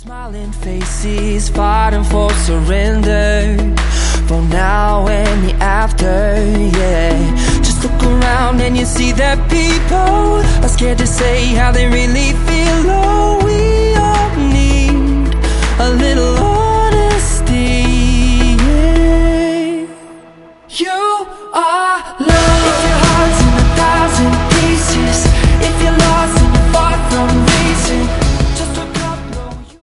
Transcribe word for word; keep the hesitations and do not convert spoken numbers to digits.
Smiling faces fighting for surrender, for now and the after, yeah. Just look around and you see that people are scared to say how they really feel. Oh, we